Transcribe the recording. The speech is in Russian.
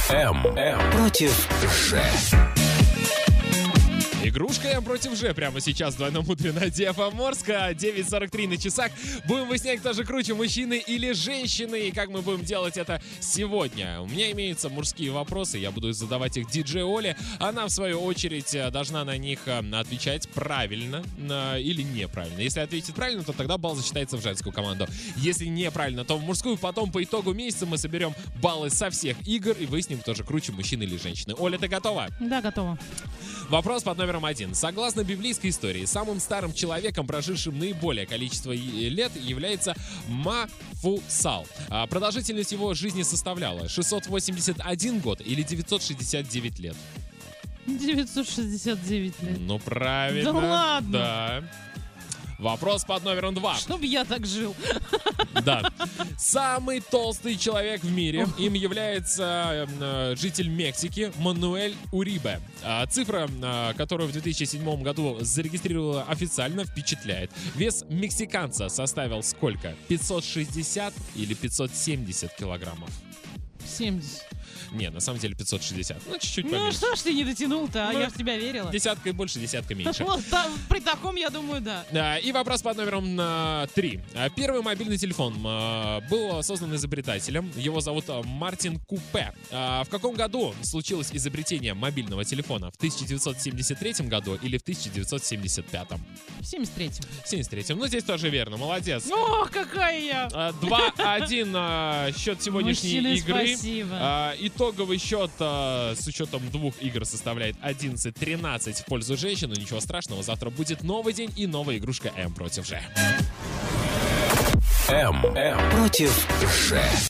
М против Ж. Игрушка М против Ж прямо сейчас в двойном утре на Диафоморска. 9:43 на часах. Будем выяснять, кто же круче, мужчины или женщины. И как мы будем делать это сегодня. У меня имеются мужские вопросы. Я буду задавать их диджей Оле. Она, в свою очередь, должна на них отвечать правильно или неправильно. Если ответит правильно, то тогда балл засчитается в женскую команду. Если неправильно, то в мужскую. Потом по итогу месяца мы соберем баллы со всех игр и выясним, кто же круче, мужчины или женщины. Оля, ты готова? Да, готова. Вопрос под номером 1. Согласно библейской истории, самым старым человеком, прожившим наиболее количество лет, является Мафусал. Продолжительность его жизни составляла 681 год или 969 лет? 969 лет. Ну, правильно. Да ладно? Да. Вопрос под номером 2. Чтоб я так жил. Да. Самый толстый человек в мире, им является житель Мексики Мануэль Урибе. Цифра, которую в 2007 году зарегистрировала официально, впечатляет. Вес мексиканца составил сколько? 560 или 570 килограммов? 70. Не, на самом деле 560. Ну, чуть-чуть Ну, поменьше. что ж ты не дотянул-то, а Ну, я в тебя верила. Десятка и больше, десятка меньше. Вот при таком, я думаю, да. И вопрос под номером 3. Первый мобильный телефон был создан изобретателем. Его зовут Мартин Купе. В каком году случилось изобретение мобильного телефона? В 1973 году или в 1975? В 73-м. В 73. Ну, здесь тоже верно. Молодец. Ох, какая я! 2-1 счет сегодняшней Мужчины, игры. спасибо. Итоговый счет с учетом двух игр составляет 11-13 в пользу женщин. Но ничего страшного, завтра будет новый день и новая игрушка М против Ж. М против Ж.